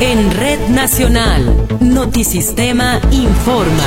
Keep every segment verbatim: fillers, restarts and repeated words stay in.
En Red Nacional, Notisistema informa.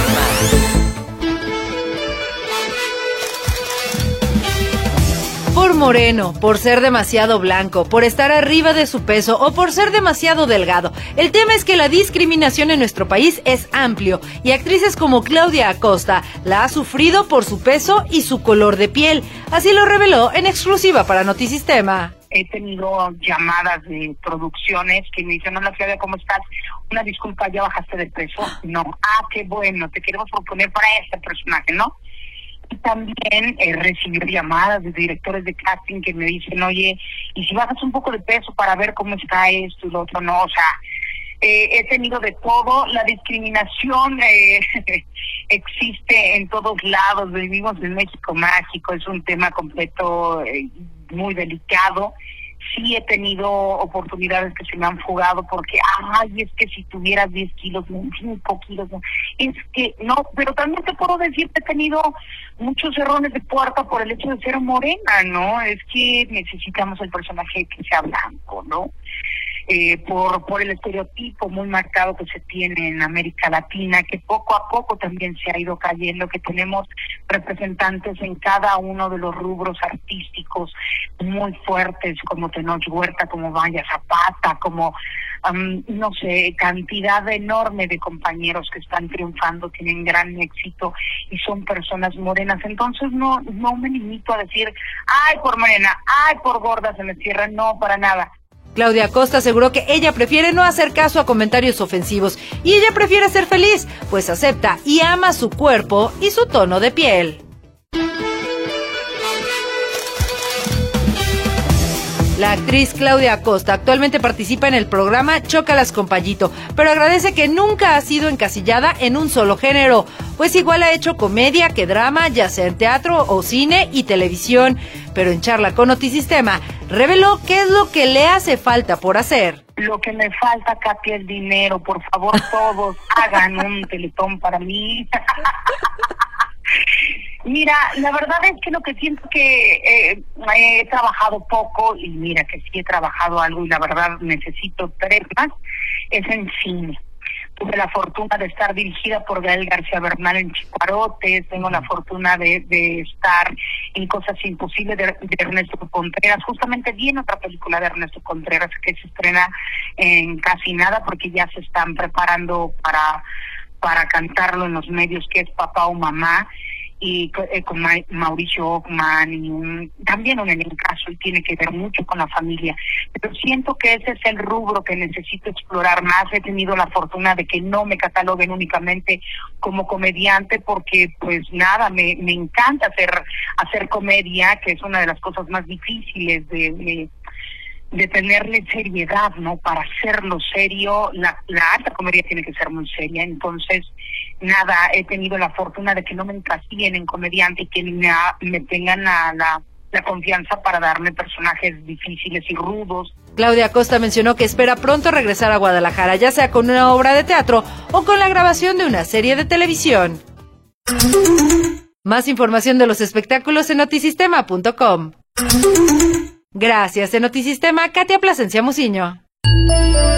Por moreno, por ser demasiado blanco, por estar arriba de su peso o por ser demasiado delgado. El tema es que la discriminación en nuestro país es amplio y actrices como Claudia Acosta la ha sufrido por su peso y su color de piel. Así lo reveló en exclusiva para Notisistema. He tenido llamadas de producciones que me dicen: hola Claudia, ¿cómo estás? Una disculpa, ¿ya bajaste de peso? No. Ah, qué bueno, te queremos proponer para este personaje, ¿no? Y también he recibido llamadas de directores de casting que me dicen: oye, ¿y si bajas un poco de peso para ver cómo está esto y lo otro? No, o sea, eh, he tenido de todo. La discriminación eh, existe en todos lados. Vivimos en México mágico, es un tema completo, eh, muy delicado. Sí he tenido oportunidades que se me han fugado porque, ay, es que si tuvieras diez kilos, cinco kilos, no. Es que no, pero también te puedo decir que he tenido muchos errores de puerta por el hecho de ser morena, ¿no? Es que necesitamos el personaje que sea blanco, ¿no? Eh, por por el estereotipo muy marcado que se tiene en América Latina, que poco a poco también se ha ido cayendo, que tenemos representantes en cada uno de los rubros artísticos muy fuertes, como Tenoch Huerta, como Maya Zapata, como um, no sé, cantidad enorme de compañeros que están triunfando, tienen gran éxito y son personas morenas. Entonces no no me limito a decir: ay, por morena, ay, por gorda se me cierra. No, para nada. Claudia Acosta aseguró que ella prefiere no hacer caso a comentarios ofensivos y ella prefiere ser feliz, pues acepta y ama su cuerpo y su tono de piel. La actriz Claudia Acosta actualmente participa en el programa Chócalas con Payito, pero agradece que nunca ha sido encasillada en un solo género, pues igual ha hecho comedia que drama, ya sea en teatro o cine y televisión. Pero en charla con Notisistema, reveló qué es lo que le hace falta por hacer. Lo que me falta, Katy, es dinero. Por favor, todos hagan un teletón para mí. Mira, la verdad es que lo que siento que eh, he trabajado poco, y mira que sí he trabajado algo y la verdad necesito tres más, es en cine. Tuve la fortuna de estar dirigida por Gael García Bernal en Chicuarotes, tengo la fortuna de, de estar en Cosas Imposibles de, de Ernesto Contreras. Justamente vi en otra película de Ernesto Contreras que se estrena en casi nada porque ya se están preparando para, para cantarlo en los medios, que es Papá o Mamá, y eh, con Ma- Mauricio Ockman, y un, también un elencazo, y tiene que ver mucho con la familia. Pero siento que ese es el rubro que necesito explorar más. He tenido la fortuna de que no me cataloguen únicamente como comediante, porque pues nada, me, me encanta hacer, hacer comedia, que es una de las cosas más difíciles de... de de tenerle seriedad, ¿no? Para hacerlo serio, la, la alta comedia tiene que ser muy seria. Entonces, nada, he tenido la fortuna de que no me encasillen en comediante y que me, me tengan la, la, la confianza para darme personajes difíciles y rudos. Claudia Acosta mencionó que espera pronto regresar a Guadalajara, ya sea con una obra de teatro o con la grabación de una serie de televisión. Más información de los espectáculos en notisistema punto com. Gracias, en Notisistema, Katia Plasencia Muciño.